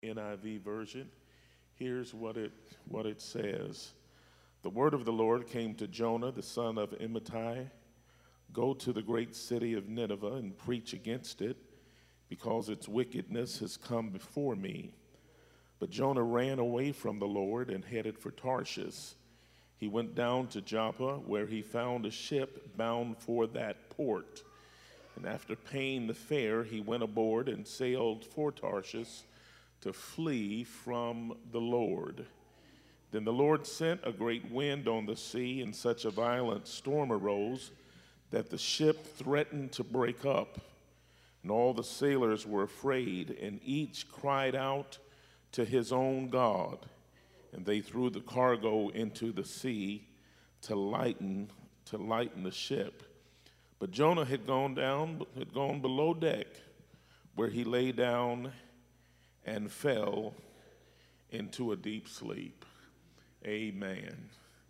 NIV version. Here's what it says. The word of the Lord came to Jonah, the son of Amittai. Go to the great city of Nineveh and preach against it, because its wickedness has come before me. But Jonah ran away from the Lord and headed for Tarshish. He went down to Joppa, where he found a ship bound for that port. And after paying the fare, he went aboard and sailed for Tarshish to flee from the Lord. Then the Lord sent a great wind on the sea, and such a violent storm arose that the ship threatened to break up. And all the sailors were afraid, and each cried out to his own God. And they threw the cargo into the sea to lighten the ship. But Jonah had gone below deck, where he lay down and fell into a deep sleep. Amen.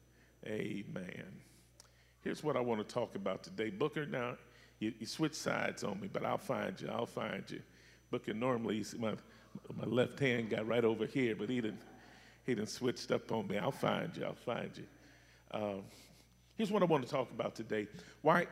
Amen. Here's what I want to talk about today. Booker, now you switch sides on me, but I'll find you. Booker, normally my left hand got right over here, but he didn't switched up on me. I'll find you. Here's what I want to talk about today. Why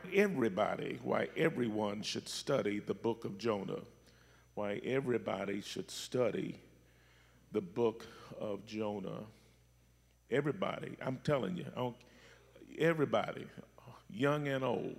everyone should study the book of Jonah. Why everybody should study the book of Jonah. Everybody, I'm telling you, everybody, young and old,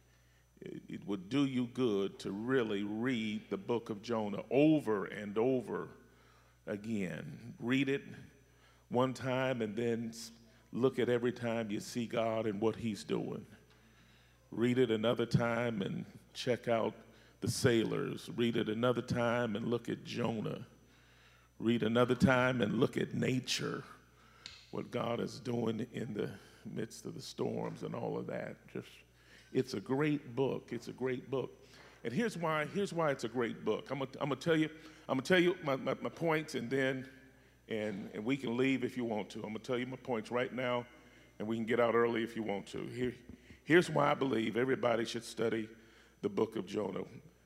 it would do you good to really read the book of Jonah over and over again. Read it one time and then look at every time you see God and what he's doing. Read it another time and check out the sailors. Read it another time and look at Jonah. Read another time and look at nature, what God is doing in the midst of the storms and all of that. It's a great book. It's a great book. And here's why it's a great book. I'm gonna tell you my points, and then and we can leave if you want to. I'm gonna tell you my points right now, and we can get out early if you want to. Here's why I believe everybody should study the book of Jonah.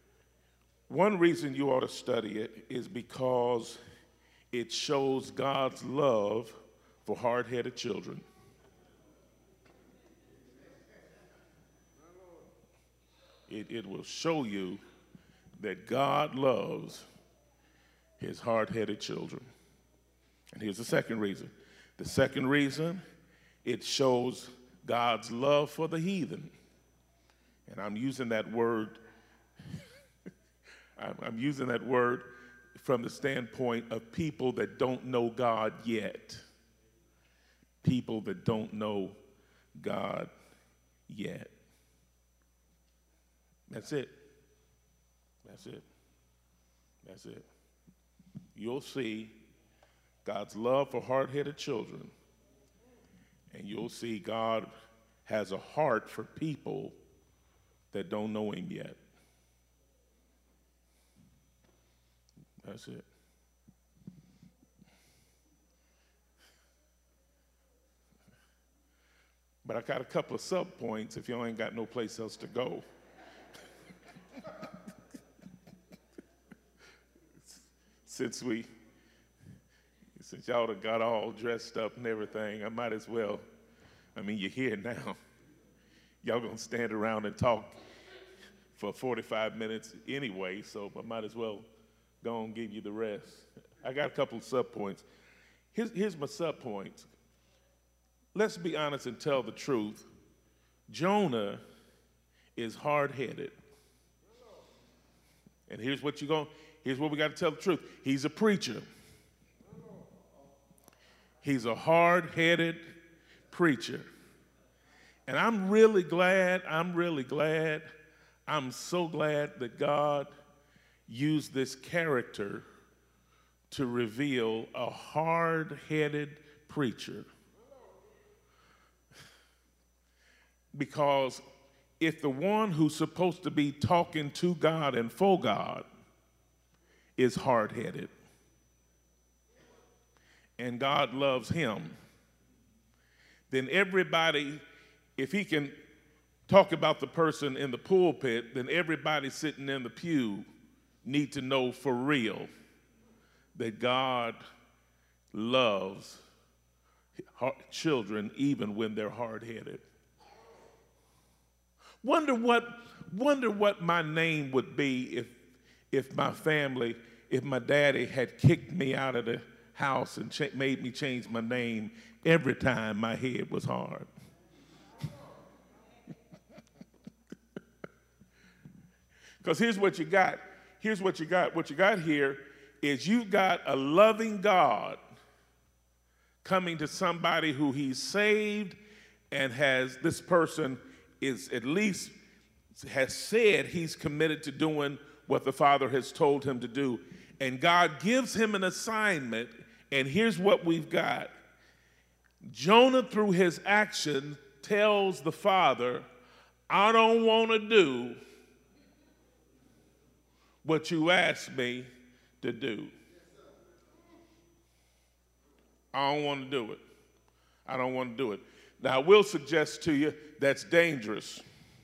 One reason you ought to study it is because it shows God's love for hard-headed children. It will show you that God loves his hard-headed children. And here's the second reason. The second reason, it shows God's love for the heathen. And I'm using that word, I'm using that word from the standpoint of people that don't know God yet. People that don't know God yet. That's it. That's it. That's it. You'll see God's love for hard-headed children, and you'll see God has a heart for people that don't know him yet. That's it. But I got a couple of sub-points if y'all ain't got no place else to go. Since y'all have got all dressed up and everything, I might as well, you're here now. Y'all gonna stand around and talk for 45 minutes anyway, so I might as well go and give you the rest. I got a couple of sub-points. Here's my sub-points. Let's be honest and tell the truth. Jonah is hard-headed. And here's what we got to tell the truth. He's a preacher. He's a hard-headed preacher. And I'm so glad that God used this character to reveal a hard-headed preacher. Because if the one who's supposed to be talking to God and for God is hard-headed, and God loves him, then everybody, if he can talk about the person in the pulpit, then everybody sitting in the pew need to know for real that God loves children even when they're hard-headed. Wonder what my name would be if my family, if my daddy had kicked me out of the house and made me change my name every time my head was hard. Because here's what you got. Here's what you got. What you got here is you got a loving God coming to somebody who he's saved and this person is at least has said he's committed to doing what the Father has told him to do. And God gives him an assignment, and here's what we've got. Jonah, through his action, tells the Father, I don't want to do what you asked me to do. I don't want to do it. I don't want to do it. Now, I will suggest to you that's dangerous,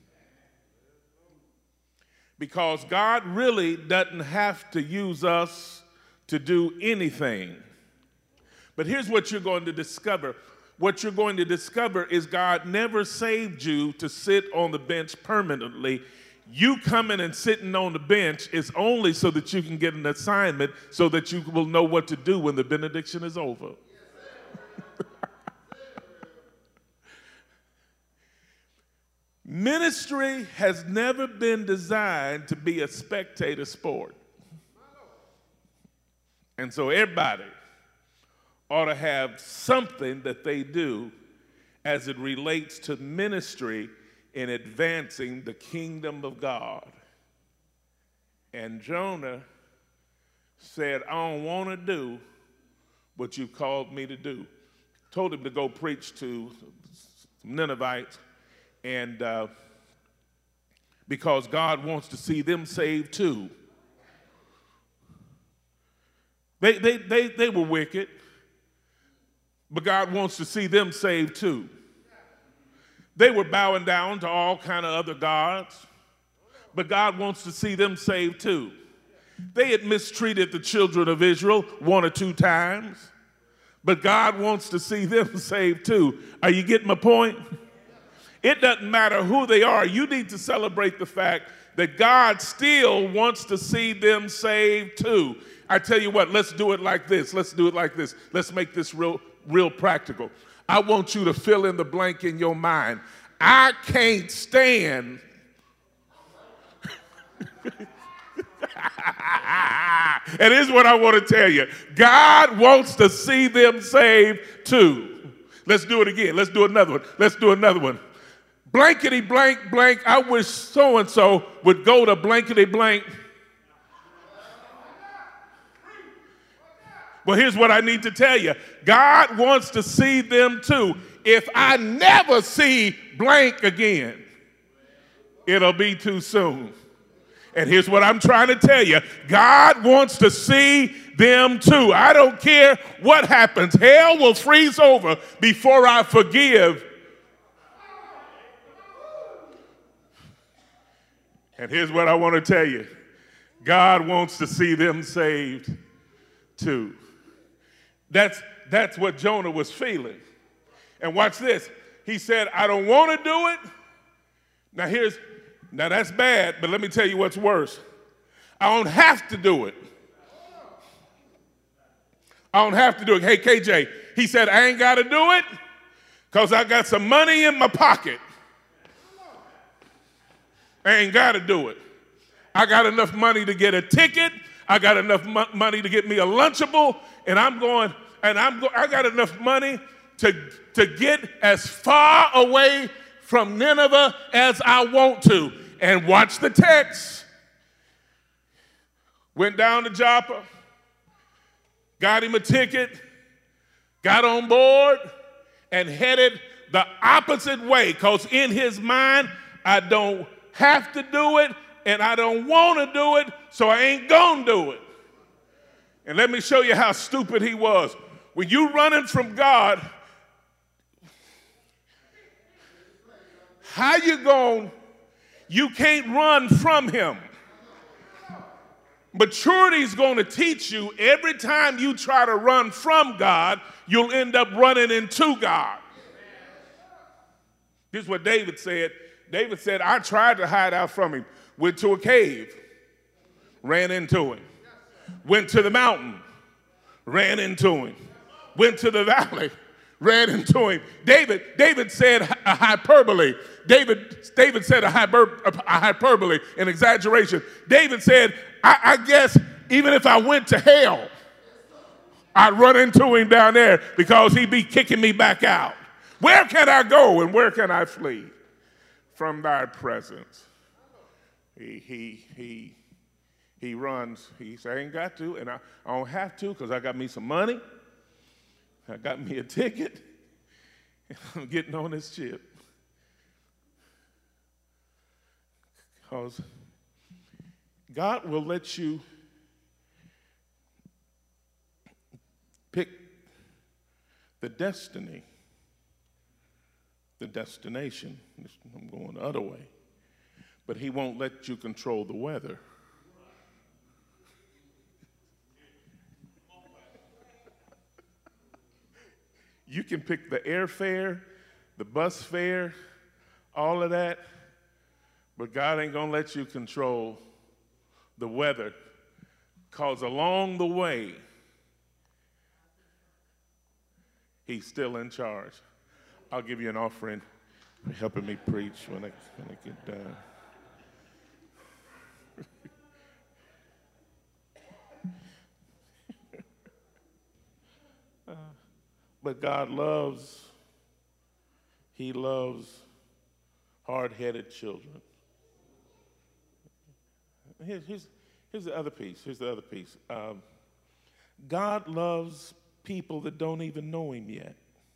because God really doesn't have to use us to do anything. But here's what you're going to discover. What you're going to discover is God never saved you to sit on the bench permanently. You coming and sitting on the bench is only so that you can get an assignment so that you will know what to do when the benediction is over. Ministry has never been designed to be a spectator sport. And so everybody ought to have something that they do as it relates to ministry in advancing the kingdom of God. And Jonah said, I don't want to do what you called me to do. Told him to go preach to some Ninevites, and because God wants to see them saved too. They were wicked, but God wants to see them saved too. They were bowing down to all kind of other gods, but God wants to see them saved too. They had mistreated the children of Israel 1 or 2 times, but God wants to see them saved too. Are you getting my point? It doesn't matter who they are. You need to celebrate the fact that God still wants to see them saved too. I tell you what, let's do it like this. Let's do it like this. Let's make this real practical. I want you to fill in the blank in your mind. I can't stand. And here's what I want to tell you. God wants to see them saved too. Let's do it again. Let's do another one. Let's do another one. Blankety blank blank. I wish so-and-so would go to blankety blank. Well, here's what I need to tell you. God wants to see them too. If I never see blank again, it'll be too soon. And here's what I'm trying to tell you. God wants to see them too. I don't care what happens. Hell will freeze over before I forgive. And here's what I want to tell you. God wants to see them saved too. That's what Jonah was feeling. And watch this. He said, I don't want to do it. Now that's bad, but let me tell you what's worse. I don't have to do it. I don't have to do it. Hey, KJ, he said, I ain't got to do it because I got some money in my pocket. I ain't got to do it. I got enough money to get a ticket. I got enough money to get me a Lunchable, and I got enough money to get as far away from Nineveh as I want to. And watch the text. Went down to Joppa, got him a ticket, got on board, and headed the opposite way, because in his mind, I don't have to do it, and I don't want to do it, so I ain't gonna do it. And let me show you how stupid he was. When you running from God, how you can't run from him. Maturity is going to teach you every time you try to run from God, you'll end up running into God. This is what David said. David said, I tried to hide out from him. Went to a cave, ran into him. Went to the mountain, ran into him. Went to the valley, ran into him. David said a hyperbole. David said a hyperbole, an exaggeration. David said, I guess even if I went to hell, I'd run into him down there because he'd be kicking me back out. Where can I go and where can I flee from thy presence? He runs. He said, I ain't got to, and I don't have to because I got me some money. I got me a ticket. And I'm getting on this ship. Because God will let you pick the destiny, the destination. I'm going the other way. But he won't let you control the weather. You can pick the airfare, the bus fare, all of that, but God ain't gonna let you control the weather, because along the way, he's still in charge. I'll give you an offering for helping me preach when I get done. But God loves, he loves hard-headed children. Here's the other piece. Here's the other piece. God loves people that don't even know him yet.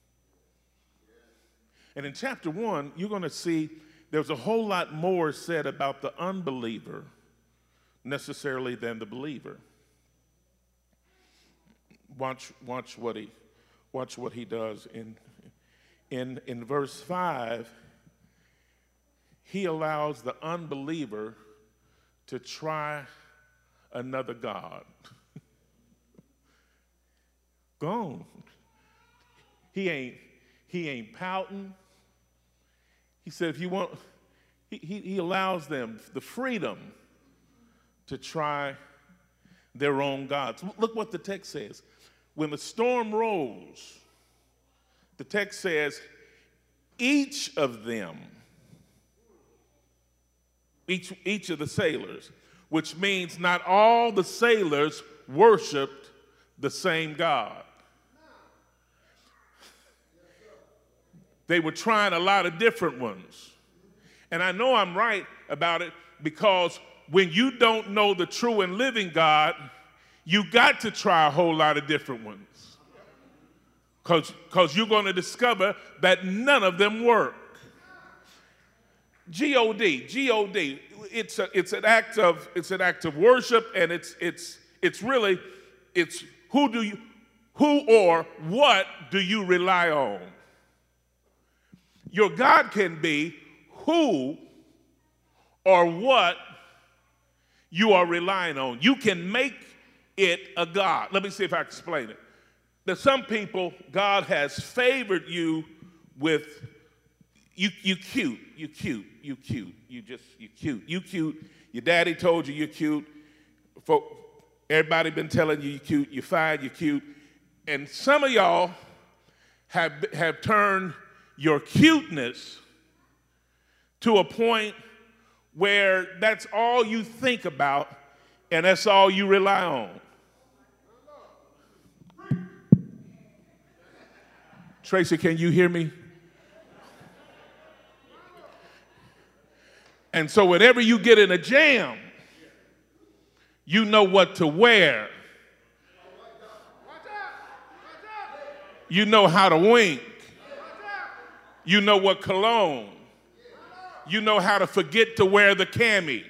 And in chapter 1, you're going to see there's a whole lot more said about the unbeliever necessarily than the believer. Watch what he does. In verse 5, he allows the unbeliever to try another god. Gone. He ain't pouting. He said if you want, he allows them the freedom to try their own gods. Look what the text says. When the storm rose, the text says, each of them, each of the sailors, which means not all the sailors worshiped the same God. They were trying a lot of different ones. And I know I'm right about it because when you don't know the true and living God, you got to try a whole lot of different ones. Because you're going to discover that none of them work. G-O-D, it's an act of worship, and it's really who or what do you rely on? Your God can be who or what you are relying on. You can make it a God. Let me see if I can explain it. There's some people, God has favored you with, you cute. Your daddy told you you're cute. Everybody been telling you you're cute. You're fine, you're cute. And some of y'all have turned your cuteness to a point where that's all you think about and that's all you rely on. Tracy, can you hear me? And so whenever you get in a jam, you know what to wear. You know how to wink. You know what cologne. You know how to forget to wear the cami.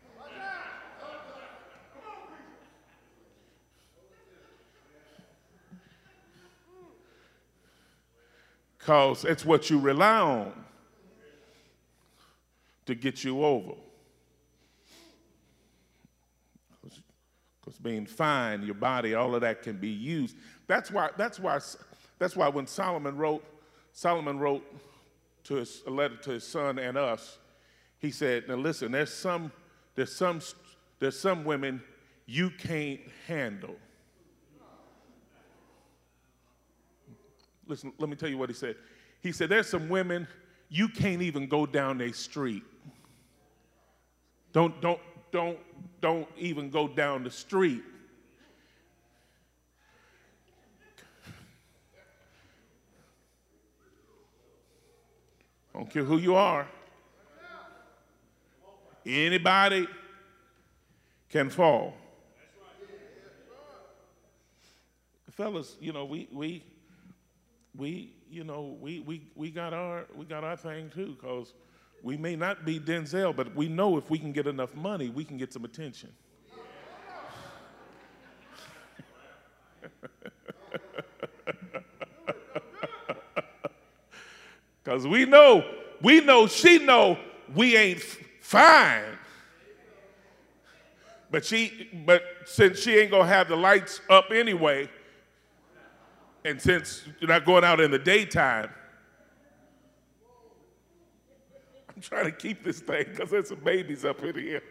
Because it's what you rely on to get you over. being fine, your body, all of that can be used. That's why when Solomon wrote a letter to his son and us, he said, now listen, there's some women you can't handle. Listen, let me tell you what he said. He said, there's some women you can't even go down their street. Don't even go down the street. I don't care who you are. Anybody can fall. Fellas, you know, we got our thing too, because we may not be Denzel, but we know if we can get enough money, we can get some attention. Because we know, she know we ain't fine. But since she ain't gonna have the lights up anyway, and since you're not going out in the daytime, I'm trying to keep this thing because there's some babies up in here.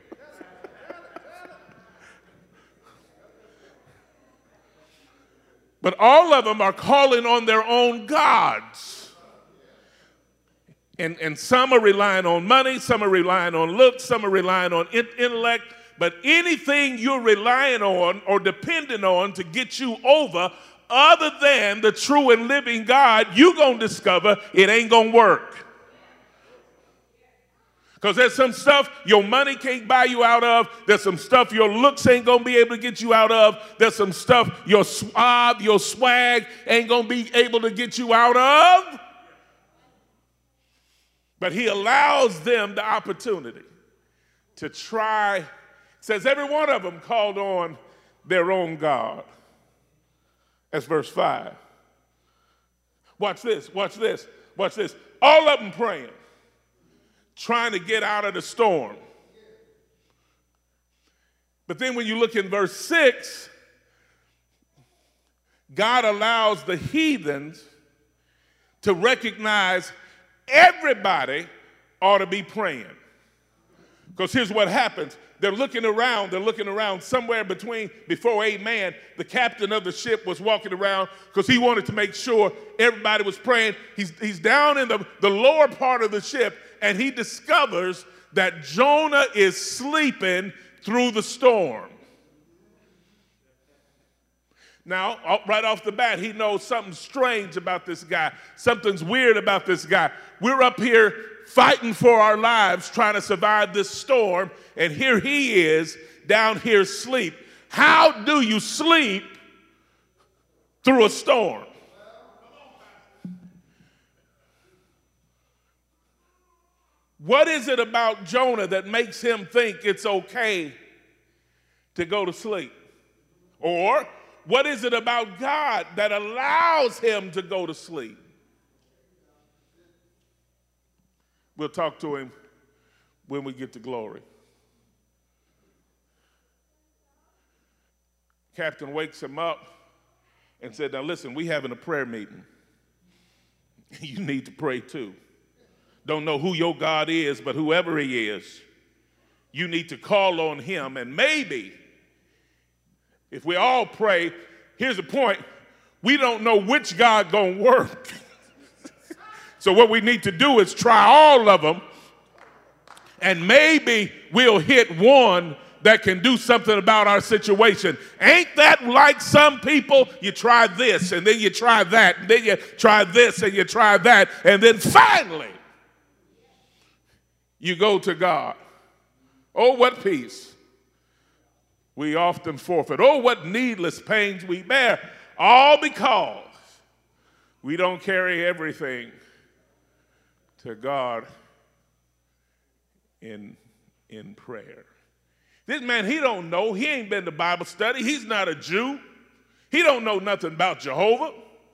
But all of them are calling on their own gods. And some are relying on money, some are relying on looks, some are relying on intellect. But anything you're relying on or depending on to get you over other than the true and living God, you're going to discover it ain't going to work. Because there's some stuff your money can't buy you out of. There's some stuff your looks ain't going to be able to get you out of. There's some stuff your suave, your swag ain't going to be able to get you out of. But he allows them the opportunity to try. Says every one of them called on their own God. That's verse 5. Watch this. All of them praying, trying to get out of the storm. But then when you look in verse 6, God allows the heathens to recognize everybody ought to be praying. Because here's what happens. They're looking around somewhere before amen. The captain of the ship was walking around because he wanted to make sure everybody was praying. He's down in the lower part of the ship, and he discovers that Jonah is sleeping through the storm. Now, right off the bat, he knows something strange about this guy. Something's weird about this guy. We're up here fighting for our lives, trying to survive this storm, and here he is down here asleep. How do you sleep through a storm? What is it about Jonah that makes him think it's okay to go to sleep? Or what is it about God that allows him to go to sleep? We'll talk to him when we get to glory. Captain wakes him up and said, now listen, we having a prayer meeting. You need to pray too. Don't know who your God is, but whoever he is, you need to call on him. And maybe if we all pray, here's the point, we don't know which God gonna work. So what we need to do is try all of them, and maybe we'll hit one that can do something about our situation. Ain't that like some people? You try this, and then you try that, and then you try this, and you try that, and then finally you go to God. Oh, what peace we often forfeit. Oh, what needless pains we bear, all because we don't carry everything to God in prayer. This man, he don't know. He ain't been to Bible study. He's not a Jew. He don't know nothing about Jehovah.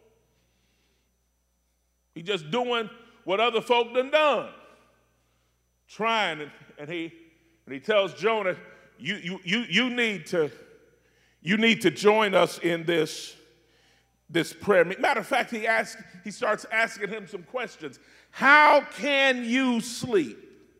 He just doing what other folk done. Trying, and he tells Jonah, you need You need to join us in this prayer. Matter of fact, he starts asking him some questions. How can you sleep?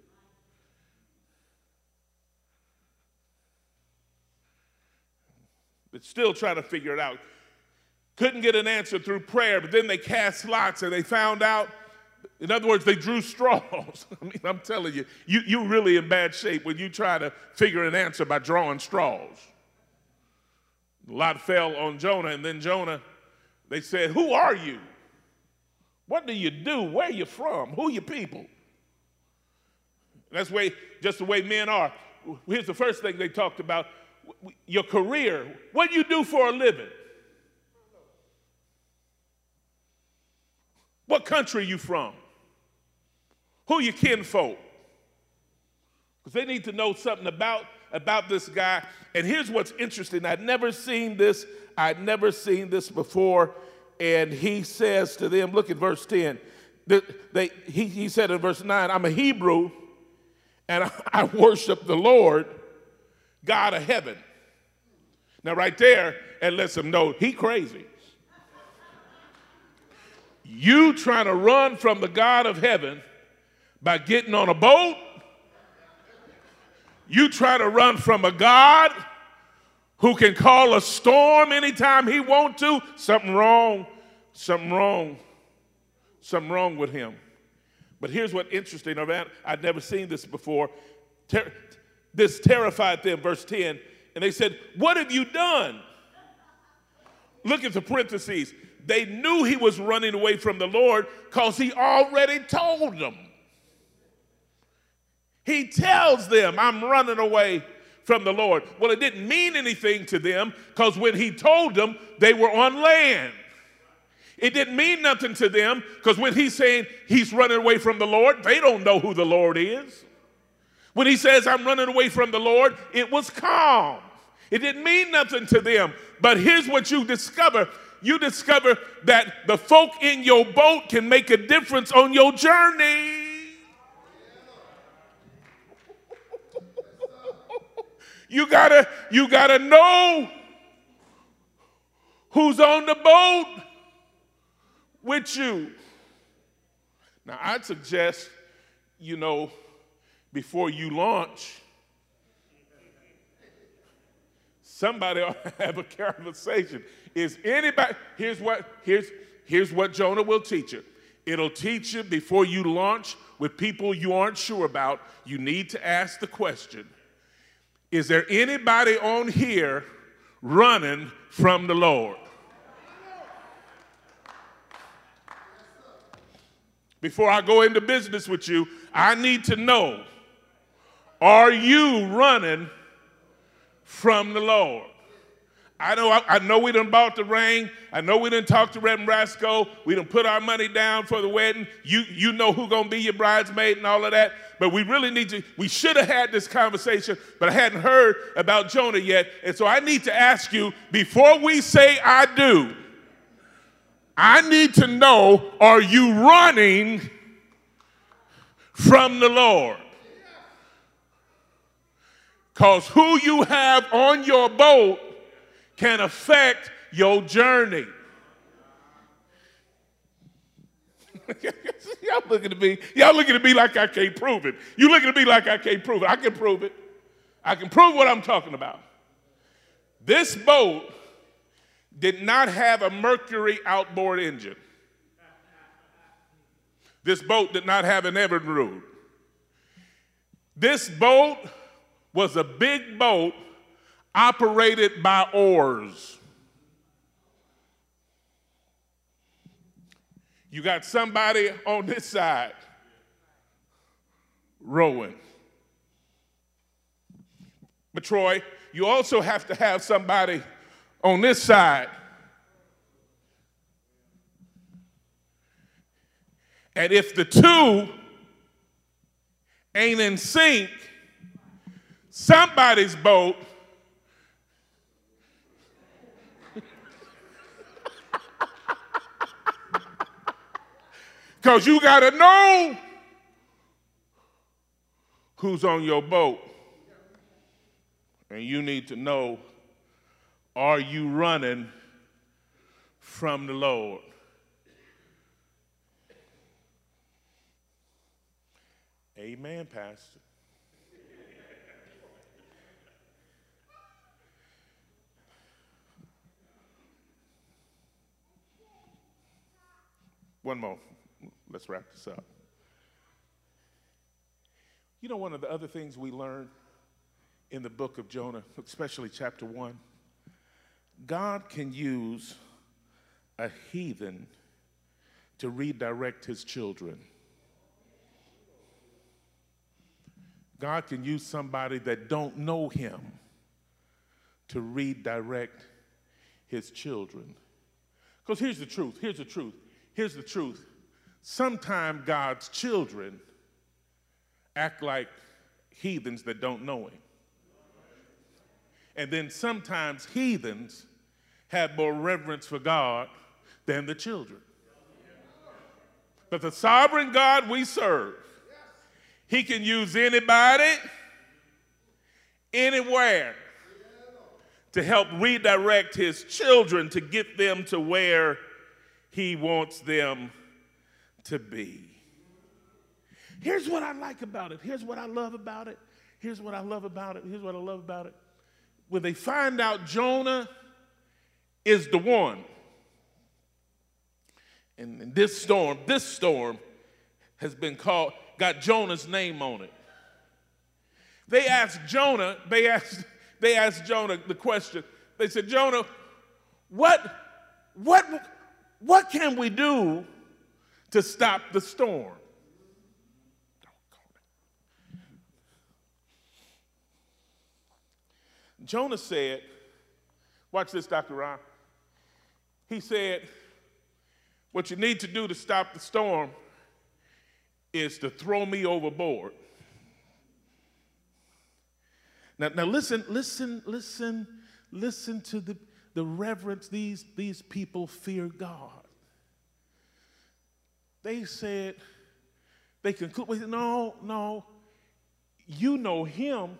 But still trying to figure it out. Couldn't get an answer through prayer, but then they cast lots and they found out. In other words, they drew straws. I mean, I'm telling you, you're really in bad shape when you try to figure an answer by drawing straws. A lot fell on Jonah, and then Jonah, they said, who are you? What do you do? Where are you from? Who are your people? That's just the way men are. Here's the first thing they talked about, your career. What do you do for a living? What country are you from? Who are your kinfolk? Because they need to know something about this guy. And here's what's interesting. I'd never seen this before. And he says to them, look at verse 10. He said in verse 9, I'm a Hebrew, and I worship the Lord, God of heaven. Now right there, and lets him know he crazy. You trying to run from the God of heaven by getting on a boat? You try to run from a God who can call a storm anytime he wants to? Something wrong with him. But here's what's interesting. I'd never seen this before. This terrified them, verse 10. And they said, what have you done? Look at the parentheses. They knew he was running away from the Lord because he already told them. He tells them, I'm running away from the Lord. Well, it didn't mean anything to them because when he told them, they were on land. It didn't mean nothing to them because when he's saying he's running away from the Lord, they don't know who the Lord is. When he says, I'm running away from the Lord, it was calm. It didn't mean nothing to them. But here's what you discover. You discover that the folk in your boat can make a difference on your journey. You gotta know who's on the boat with you. Now, I'd suggest, before you launch, somebody ought to have a conversation. Is anybody, here's what Jonah will teach you. It'll teach you before you launch with people you aren't sure about, you need to ask the question, is there anybody on here running from the Lord? Before I go into business with you, I need to know, are you running from the Lord? I know we done bought the ring. I know we done talked to Reverend Rasco. We done put our money down for the wedding. You know who's going to be your bridesmaid and all of that. But we really we should have had this conversation, but I hadn't heard about Jonah yet. And so I need to ask you, before we say I do, I need to know, are you running from the Lord? Because who you have on your boat can affect your journey. Y'all looking at me like I can't prove it. You looking at me like I can't prove it. I can prove it. I can prove what I'm talking about. This boat did not have a Mercury outboard engine. This boat did not have an Evinrude. This boat was a big boat operated by oars. You got somebody on this side rowing. But Troy, you also have to have somebody on this side. And if the two ain't in sync, somebody's boat because you got to know who's on your boat. And you need to know, Are you running from the Lord? Amen, Pastor. One more. Let's wrap this up. You know, one of the other things we learned in the book of Jonah, especially chapter 1, God can use a heathen to redirect his children. God can use somebody that don't know him to redirect his children. Because here's the truth. Sometimes God's children act like heathens that don't know him. And then sometimes heathens have more reverence for God than the children. But the sovereign God we serve, he can use anybody, anywhere, to help redirect his children to get them to where he wants them to be. Here's what I like about it. Here's what I love about it. Here's what I love about it. Here's what I love about it. When they find out Jonah is the one, and this storm has been called, got Jonah's name on it. They asked Jonah the question. They said, Jonah, what can we do to stop the storm? Jonah said, watch this, Dr. Ron. He said, what you need to do to stop the storm is to throw me overboard. Now listen to the reverence. These people fear God. They said, they concluded, no, you know him.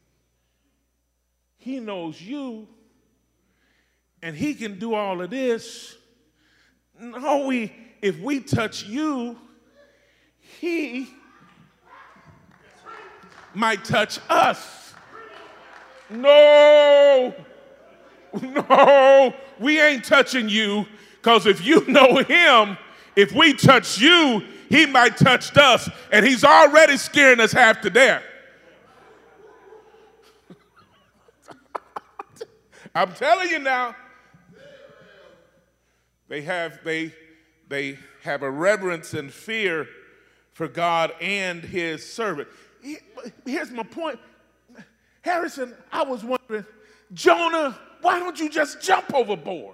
He knows you, and he can do all of this. No, if we touch you, he might touch us. No, we ain't touching you, because if you know him, if we touch you, he might touch us, and he's already scaring us half to death. I'm telling you now, they have a reverence and fear for God and his servant. Here's my point. Harrison, I was wondering, Jonah, why don't you just jump overboard?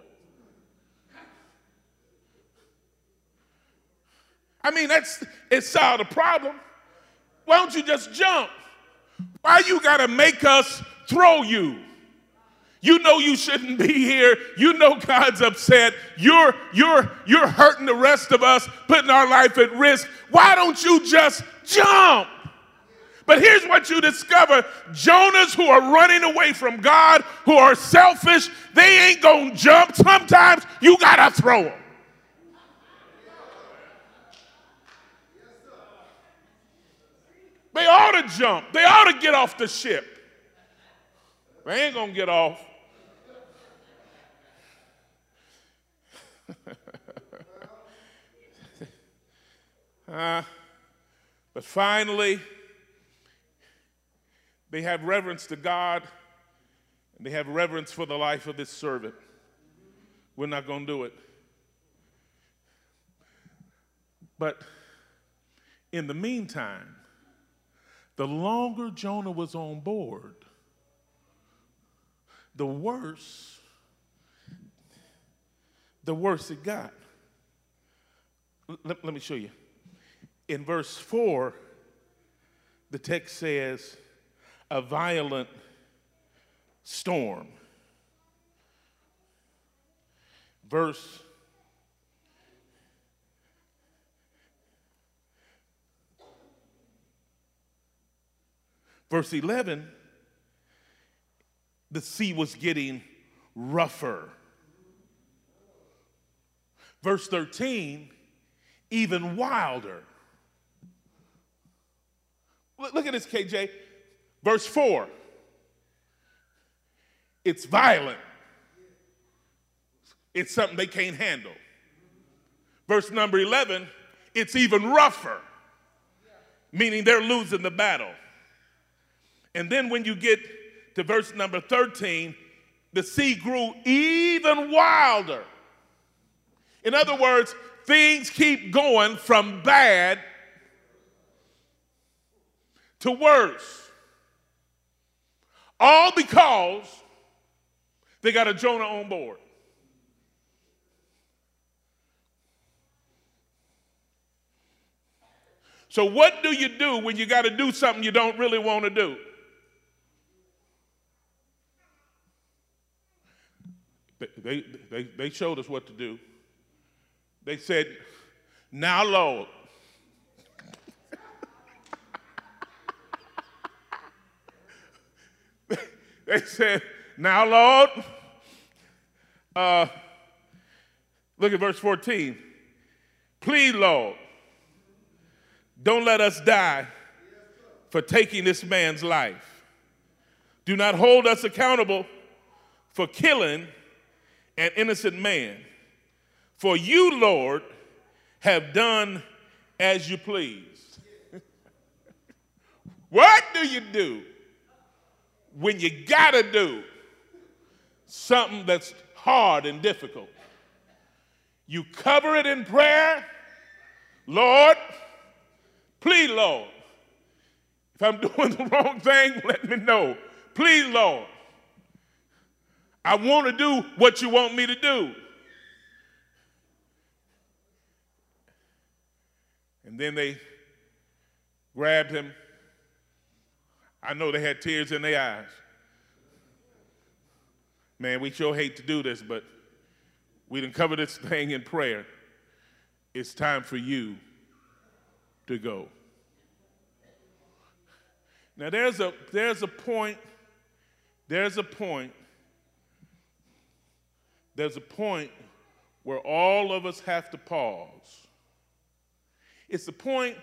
I mean, it solved the problem. Why don't you just jump? Why you gotta make us throw you? You know you shouldn't be here. You know God's upset. You're hurting the rest of us, putting our life at risk. Why don't you just jump? But here's what you discover. Jonahs who are running away from God, who are selfish, they ain't gonna jump. Sometimes you gotta throw them. They ought to jump. They ought to get off the ship. They ain't gonna get off. But finally, they have reverence to God, and they have reverence for the life of this servant. We're not going to do it. But in the meantime, the longer Jonah was on board, the worse it got. Let me show you. In verse 4, the text says, a violent storm. Verse 11, the sea was getting rougher. Verse 13, even wilder. Look at this, KJ. Verse 4, it's violent. It's something they can't handle. Verse number 11, it's even rougher, meaning they're losing the battle. And then when you get to verse number 13, the sea grew even wilder. In other words, things keep going from bad to worse. All because they got a Jonah on board. So what do you do when you got to do something you don't really want to do? They showed us what to do. They said, now, Lord. They said, now, Lord. Look at verse 14. Please, Lord, don't let us die for taking this man's life. Do not hold us accountable for killing an innocent man. For you, Lord, have done as you please. What do you do when you gotta do something that's hard and difficult? You cover it in prayer. Lord, please, Lord, if I'm doing the wrong thing, let me know. Please, Lord, I want to do what you want me to do. And then they grabbed him. I know they had tears in their eyes. Man, we sure hate to do this, but we done cover this thing in prayer. It's time for you to go. Now there's a point where all of us have to pause. It's the point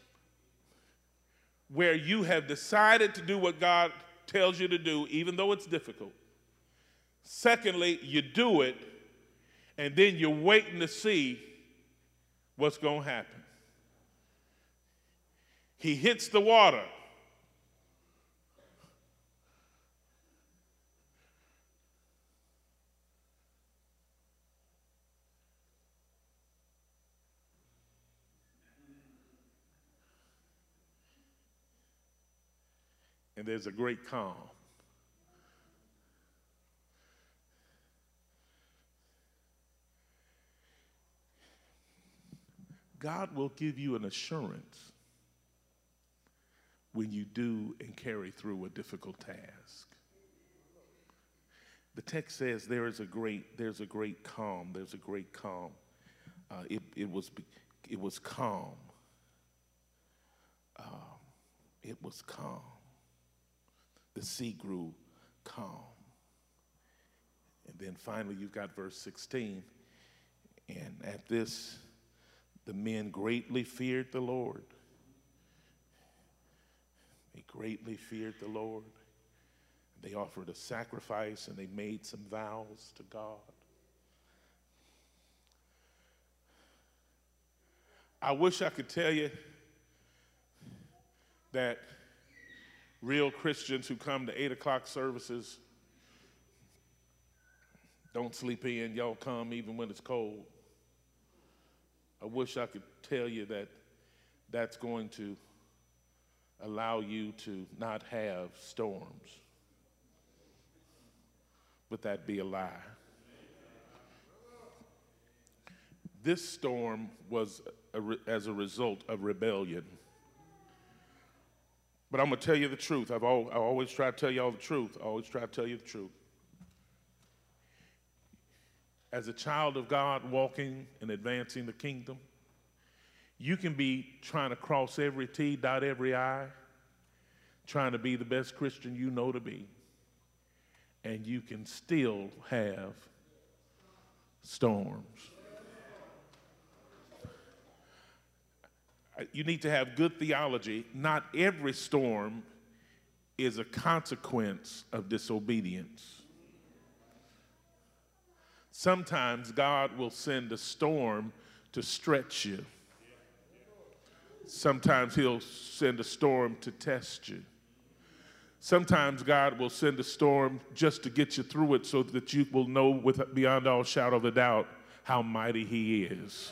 where you have decided to do what God tells you to do, even though it's difficult. Secondly, you do it, and then you're waiting to see what's going to happen. He hits the water. And there's a great calm. God will give you an assurance when you do and carry through a difficult task. The text says there's a great calm. There's a great calm. It was calm. It was calm. The sea grew calm. And then finally you've got verse 16. And at this, the men greatly feared the Lord. They greatly feared the Lord. They offered a sacrifice and they made some vows to God. I wish I could tell you that real Christians who come to 8 o'clock services don't sleep in, y'all come even when it's cold. I wish I could tell you that that's going to allow you to not have storms. But that'd be a lie. This storm was as a result of rebellion. But I'm going to tell you the truth. I always try to tell y'all the truth. I always try to tell you the truth. As a child of God walking and advancing the kingdom, you can be trying to cross every T, dot every I, trying to be the best Christian you know to be. and you can still have storms. You need to have good theology. Not every storm is a consequence of disobedience. Sometimes God will send a storm to stretch you. Sometimes he'll send a storm to test you. Sometimes God will send a storm just to get you through it so that you will know beyond all shadow of a doubt how mighty he is.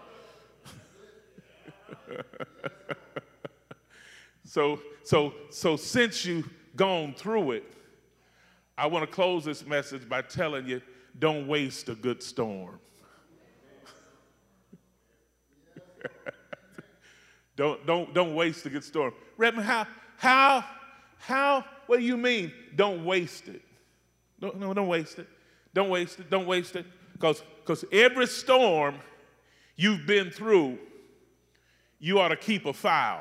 So since you've gone through it, I want to close this message by telling you, don't waste a good storm. Don't waste a good storm. Reverend, how, what do you mean? Don't waste it. Don't waste it. Don't waste it. Don't waste it. Because every storm you've been through, you ought to keep a file.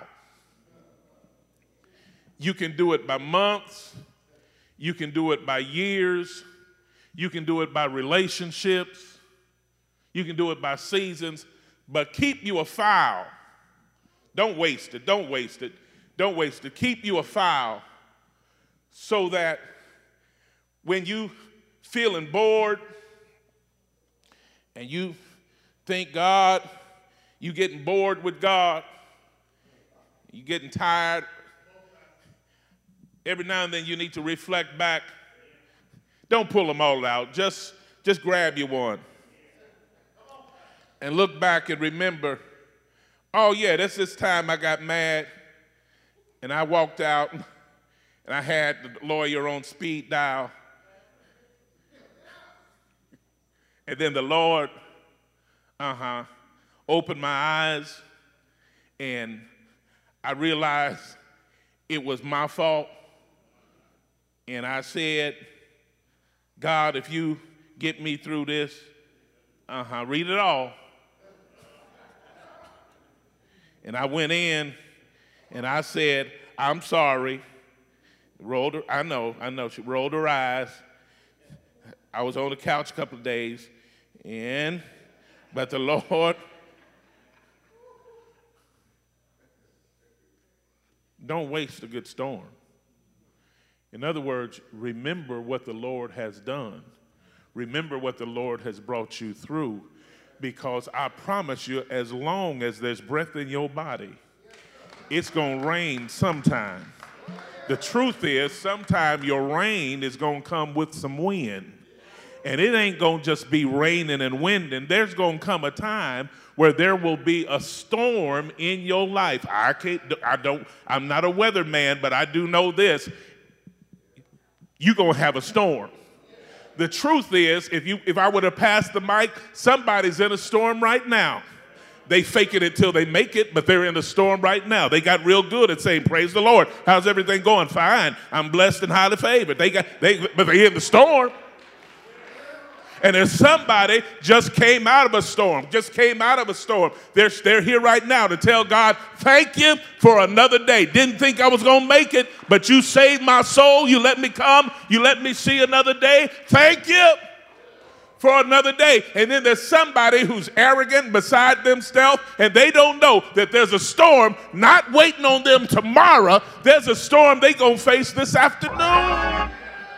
You can do it by months. You can do it by years. You can do it by relationships. You can do it by seasons. But keep you a file. Don't waste it. Don't waste it. Don't waste it. Keep you a file so that when you feeling bored and you think God, you getting bored with God, you getting tired, every now and then you need to reflect back. Don't pull them all out. Just grab you one and look back and remember, oh yeah, that's this time I got mad and I walked out and I had the lawyer on speed dial. And then the Lord, opened my eyes and I realized it was my fault. And I said, God, if you get me through this, read it all. And I went in and I said, I'm sorry. I know, she rolled her eyes. I was on the couch a couple of days, but the Lord, don't waste a good storm. In other words, remember what the Lord has done. Remember what the Lord has brought you through, because I promise you, as long as there's breath in your body, it's going to rain sometime. The truth is, sometime your rain is going to come with some wind. And it ain't going to just be raining and winding. There's going to come a time where there will be a storm in your life. I'm not a weatherman, but I do know this. You're going to have a storm. The truth is, if I would have passed the mic, somebody's in a storm right now. They fake it until they make it, but they're in a storm right now. They got real good at saying, praise the Lord. How's everything going? Fine. I'm blessed and highly favored. But they're in the storm. And there's somebody just came out of a storm, They're here right now to tell God, thank you for another day. Didn't think I was going to make it, but you saved my soul. You let me come. You let me see another day. Thank you for another day. And then there's somebody who's arrogant, beside themselves, and they don't know that there's a storm not waiting on them tomorrow. There's a storm they're going to face this afternoon.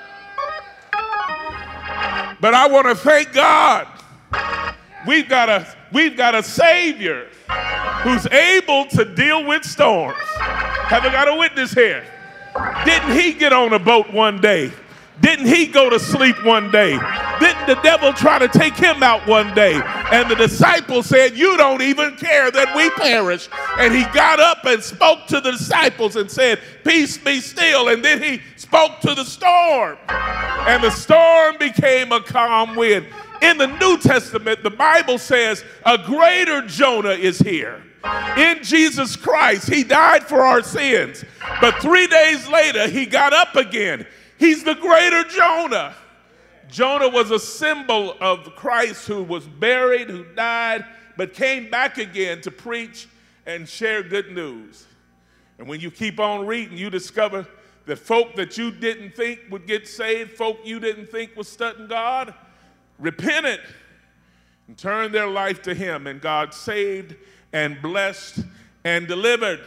But I want to thank God. We've got a Savior who's able to deal with storms. Have I got a witness here? Didn't he get on a boat one day? Didn't he go to sleep one day? Didn't the devil try to take him out one day? And the disciples said, you don't even care that we perish. And he got up and spoke to the disciples and said, peace be still. And then he spoke to the storm. And the storm became a calm wind. In the New Testament, the Bible says a greater Jonah is here. In Jesus Christ, he died for our sins. But 3 days later, he got up again. He's the greater Jonah. Jonah was a symbol of Christ who was buried, who died, but came back again to preach and share good news. And when you keep on reading, you discover that folk that you didn't think would get saved, folk you didn't think was studying God, repented and turned their life to him, and God saved and blessed and delivered.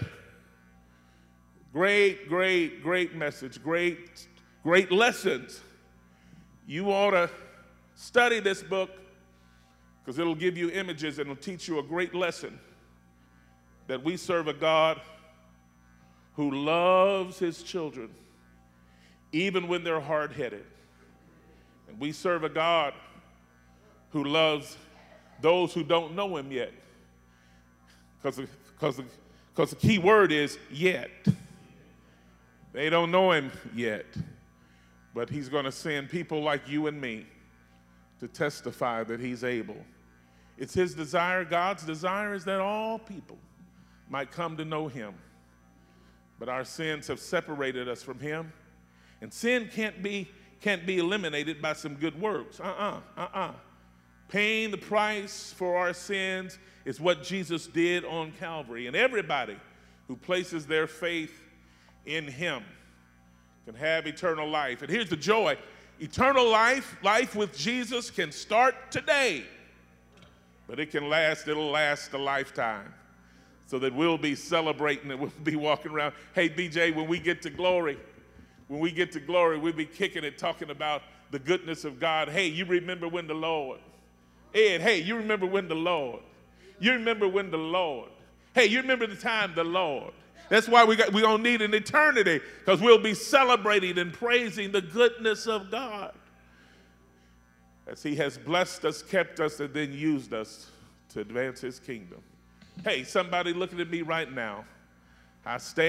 Great, great, great message, great, great lessons. You ought to study this book because it'll give you images and it'll teach you a great lesson that we serve a God who loves his children even when they're hard-headed. And we serve a God who loves those who don't know him yet. Because the key word is yet. They don't know him yet. But he's going to send people like you and me to testify that he's able. It's his desire, God's desire, is that all people might come to know him. But our sins have separated us from him. And sin can't be eliminated by some good works. Paying the price for our sins is what Jesus did on Calvary. And everybody who places their faith in him can have eternal life. And here's the joy. Eternal life with Jesus can start today, but it'll last a lifetime, so that we'll be celebrating and we'll be walking around. Hey, BJ, when we get to glory, we'll be kicking it, talking about the goodness of God. Hey, you remember when the Lord, Ed, hey, you remember when the Lord, you remember when the Lord, hey, you remember the time the Lord. That's why we're going to need an eternity, because we'll be celebrating and praising the goodness of God as he has blessed us, kept us, and then used us to advance his kingdom. Hey, somebody looking at me right now. I stand